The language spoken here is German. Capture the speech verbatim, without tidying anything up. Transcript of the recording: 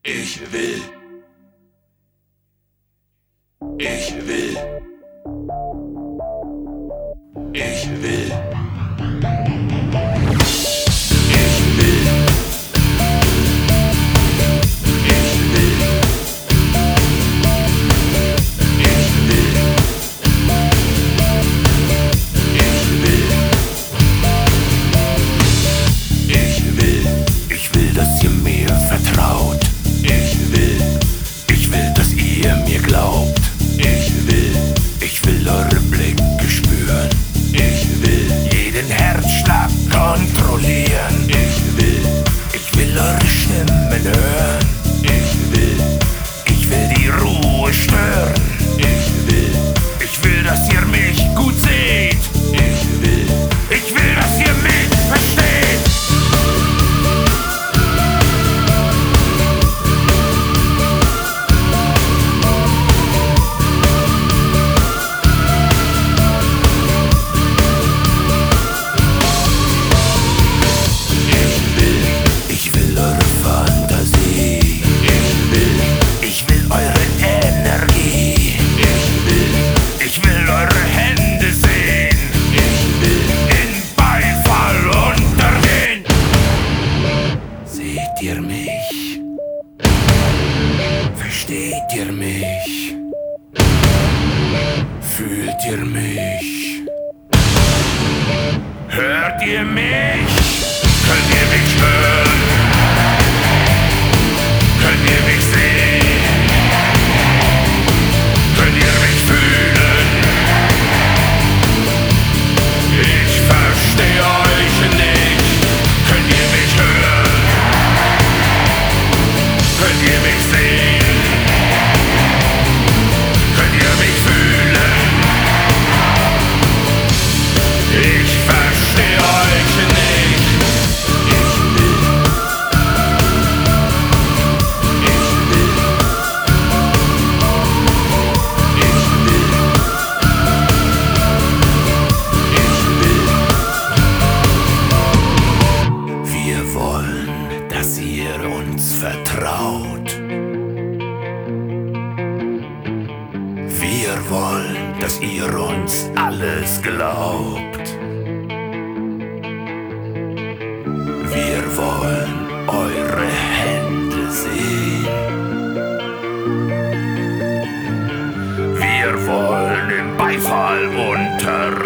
Ich will. Ich will. Ich will. Ich will. Ich will. Ich will. Ich will. Ich will. Ich will, dass ihr mir vertraut. Ich will. Ich will, dass ihr mir glaubt. Ich will. Ich will eure Blicke spüren. Ich will. Jeden Herzschlag kontrollieren. Ich will. Ich will eure Stimmen hören. Ich will. Ich will die Ruhe stören. Ich will. Ich will, dass ihr mich gut seht. Ich will. Ich will, dass ihr mich versteht. Ich will eure Fantasie. Ich will. Ich will eure Energie. Ich will. Ich will eure Hände sehen. Ich will. In Beifall untergehen. Seht ihr mich? Versteht ihr mich? Fühlt ihr mich? Hört ihr mich? Könnt ihr mich hören? Könnt ihr mich sehen? Könnt ihr mich fühlen? Ich verstehe euch nicht. Könnt ihr mich hören? Könnt ihr mich sehen? Könnt ihr mich fühlen? Ich verstehe euch nicht. Ich will. Ich will. Ich will. Ich will. Wir wollen, dass ihr uns vertraut. Wir wollen, dass ihr uns alles glaubt. Wir wollen eure Hände sehen. Wir wollen im Beifall untergehen.